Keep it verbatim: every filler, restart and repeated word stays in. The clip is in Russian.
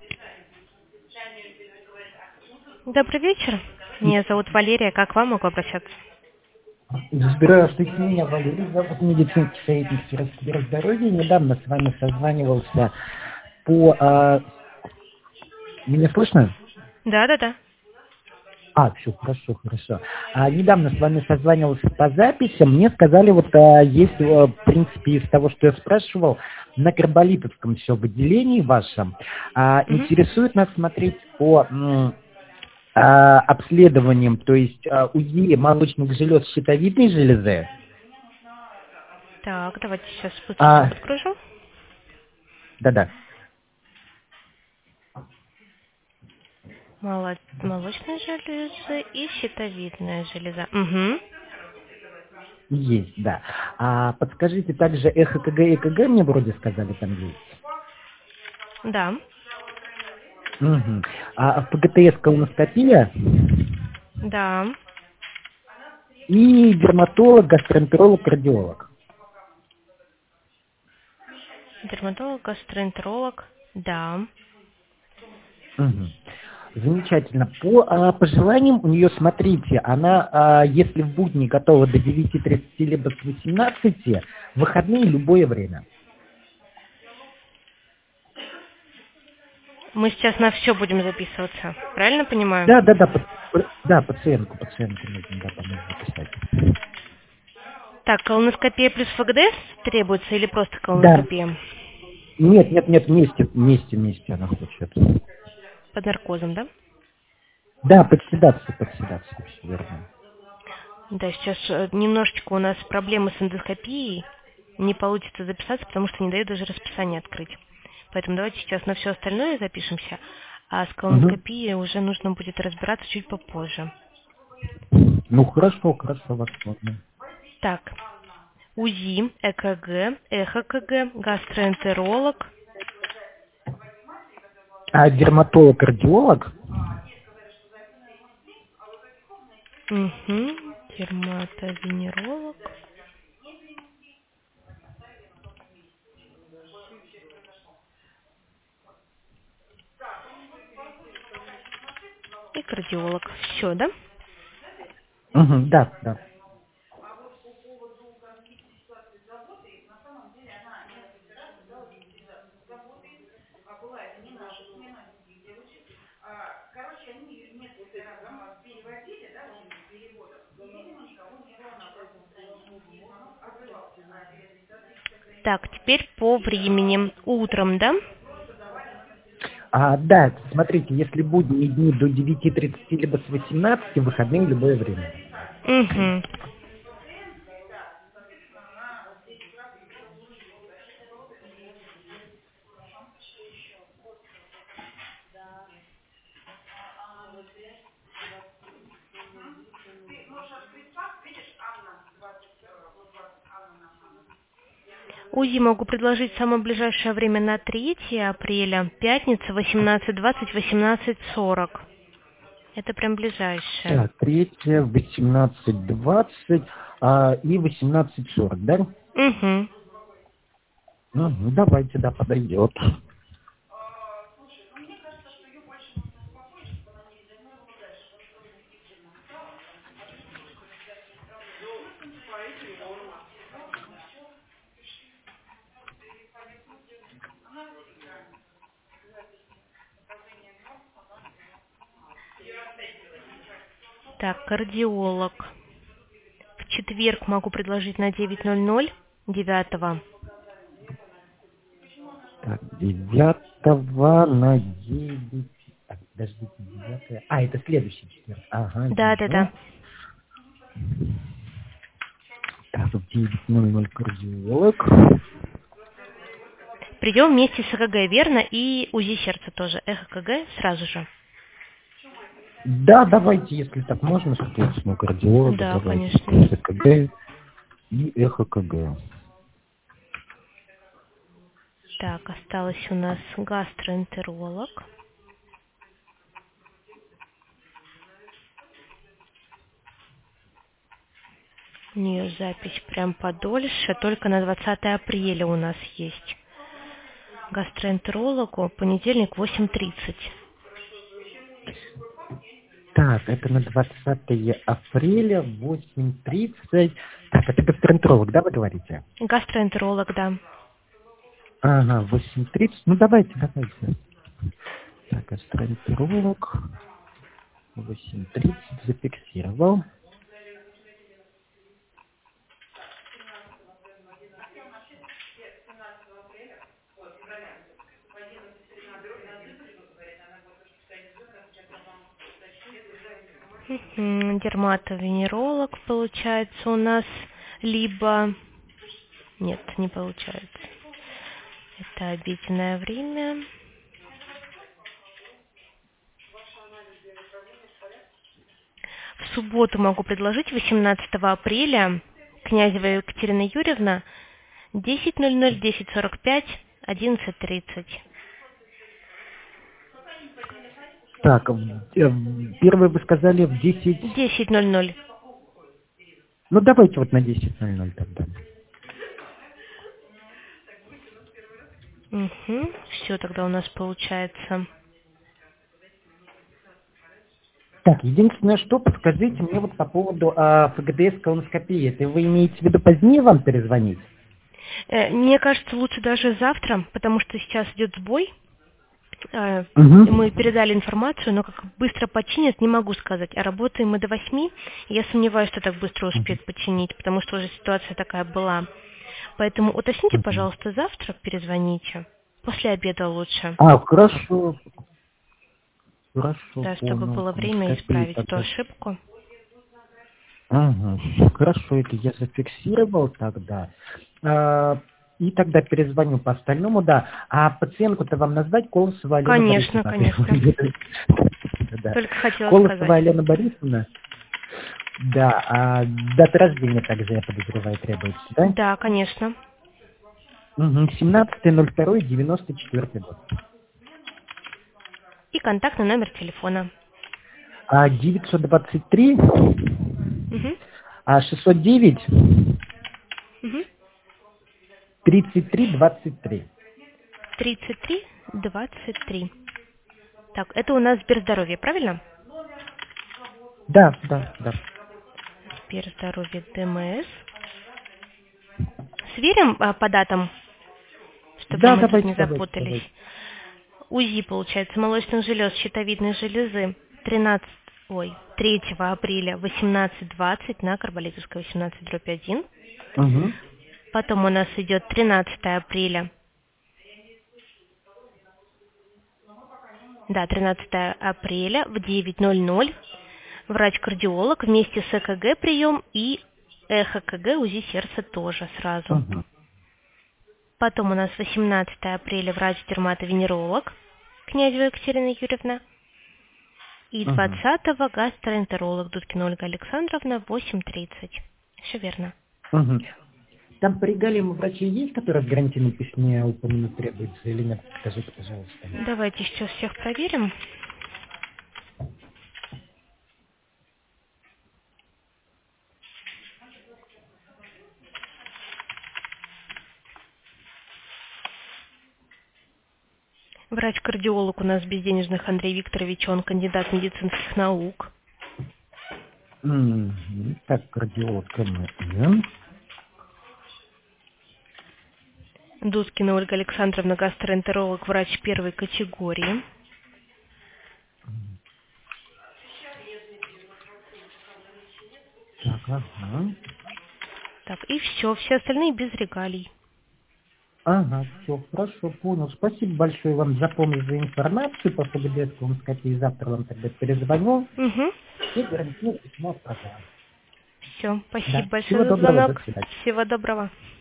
Добрый вечер. Меня зовут Валерия. Как к вам могу обращаться? Здравствуйте, меня Валерий зовут, медицинский советник Свердловского здоровья. Недавно с вами созванивался по... а, Меня слышно? Да, да, да. А, все, хорошо, хорошо. А, недавно с вами созванивался по записям. Мне сказали, вот а, есть, а, в принципе, из того, что я спрашивал, на Карболитовском все в отделении вашем. А, Мгм. интересует нас смотреть по м, а, обследованиям, то есть а, УЗИ молочных желез щитовидной железы. Так, давайте сейчас быстренько А, подгружу. да-да. Моло- Молочная железа и щитовидная железа. Угу. Есть, да. А подскажите также эхо КГ и ЭКГ, мне вроде сказали, там есть. Да, Мгм. А ПГТС колоноскопия да. и дерматолог, гастроэнтеролог, кардиолог. Дерматолог, гастроэнтеролог. Да. Мгм. Замечательно. По а, пожеланиям у нее, смотрите, она, а, если в будни готова до девяти тридцати либо с восемнадцати, в выходные любое время. Мы сейчас на все будем записываться. Правильно понимаю? Да, да, да, пат- п- да, пациентку, пациентку нужно, да, помочь записать. Так, колоноскопия плюс ФГДС требуется или просто Да. колоноскопия? Нет, нет, нет, вместе, вместе, вместе она хочет. Под наркозом, да? Да, под седацию, под седацию, все верно. Да, сейчас э, немножечко у нас проблемы с эндоскопией. Не получится записаться, потому что не дают даже расписание открыть. Поэтому давайте сейчас на все остальное запишемся, а с Мгм. колоноскопией уже нужно будет разбираться чуть попозже. Ну, хорошо, хорошо, возможно. Так, УЗИ, ЭКГ, эхо-КГ, гастроэнтеролог, А дерматолог-кардиолог? угу, дерматовенеролог и кардиолог. Все, да? Мгм, да, да. Так, теперь по времени. Утром, да? А, да, смотрите, если будние дни до девяти тридцати либо с восемнадцати, выходные в любое время. Угу. УЗИ могу предложить самое ближайшее время на третье апреля, пятница, восемнадцать двадцать, восемнадцать сорок. Это прям ближайшее. Так, третье, восемнадцать двадцать а, и восемнадцать сорок, да? Угу. Мгм, давайте, да, подойдет. Так, кардиолог. В четверг могу предложить на девять ноль ноль, девятого. Так, девятого на девять. Так, подождите, девятое. А, это следующий четверг. Ага, Да, да, вижу. да. Так, в девять ноль ноль кардиолог. Придем вместе с ЭКГ, верно? И УЗИ сердца тоже. Эхо КГ сразу же. Да, давайте, если так можно, соответственно, кардиолога, Да, давайте конечно. ЭКГ и эхо КГ. Так, осталось у нас гастроэнтеролог. У нее запись прям подольше, только на двадцатое апреля у нас есть. гастроэнтерологу, понедельник, восемь тридцать. Так, это на двадцатое апреля, восемь тридцать. Так, это гастроэнтеролог, да, вы говорите? Гастроэнтеролог, да. Ага, восемь тридцать. Ну, давайте, давайте. Так, гастроэнтеролог. восемь тридцать зафиксировал. Мгм. Дерматовенеролог получается у нас, либо... Нет, не получается. Это обеденное время. В субботу могу предложить восемнадцатого апреля, Князева Екатерина Юрьевна, десять ноль ноль, десять сорок пять, одиннадцать тридцать. Так, в- э, в- первое вы сказали в десять. десять ноль ноль. Ну, давайте вот на десять ноль ноль тогда. Угу. Все тогда у нас получается. Так, единственное, что подскажите мне вот по поводу а, ФГДС-колоноскопии. Это вы имеете в виду позднее вам перезвонить? Э, Мне кажется, лучше даже завтра, потому что сейчас идет сбой. Э, Угу. Мы передали информацию, но как быстро починят, не могу сказать. А работаем мы до восьми. Я сомневаюсь, что так быстро успеют починить, потому что уже ситуация такая была. Поэтому уточните, пожалуйста, завтра перезвоните. После обеда лучше. А, хорошо. Хорошо, Да, чтобы понял. было время Колоноскопия исправить эту тогда. ошибку. Ага, хорошо, это я зафиксировал тогда. А, и тогда перезвоню по остальному, да. А пациентку-то вам назвать Колосова Алена Конечно, Борисовна? конечно. Да. Только хотела Колосова сказать. Алена Борисовна? Да, а дата рождения также, я подозреваю, требуется, да? Да, конечно. Угу, семнадцатое ноль второе девяносто четвёртый год. И контактный номер телефона. А девятьсот двадцать три, Угу. а шестьсот девять, Угу. тридцать три двадцать три. тридцать три двадцать три. Так, это у нас Сберздоровье, правильно? Да, да, да. Сберздоровье ДМС. Сверим а, по датам, чтобы Да, мы тут давайте, не давайте, запутались. давайте. УЗИ, получается, молочных желез, щитовидной железы тринадцатого, ой, третьего апреля восемнадцать двадцать на Карболитовская восемнадцать дробь один. Угу. Потом у нас идет тринадцатого апреля. Да, тринадцатого апреля в девять ноль ноль. Врач-кардиолог вместе с ЭКГ прием и эхо-КГ, УЗИ сердца тоже сразу. Угу. Потом у нас восемнадцатого апреля врач-дерматовенеролог Князева Екатерина Юрьевна. И Угу. двадцатого гастроэнтеролог Дудкина Ольга Александровна в восемь тридцать. Все верно. Угу. Там по регалиям врачей есть, которые в гарантийном письме упомянуть требуется или нет? Скажите, пожалуйста. Давайте сейчас всех проверим. Врач-кардиолог у нас Безденежных Андрей Викторович, он кандидат медицинских наук. Мгм. Так, кардиолог КМН. Дудкина Ольга Александровна, гастроэнтеролог, врач первой категории. Так, ага. Так, и все, все остальные без регалий. Ага, все, хорошо, понял. Спасибо большое вам за помощь, за информацию по ФГДС-колоноскопии. Завтра вам тогда перезвоню Угу. и гарантирую письмо отправляю. Все, спасибо Да, большое всего за доброго, до звонок. свидания. Всего доброго.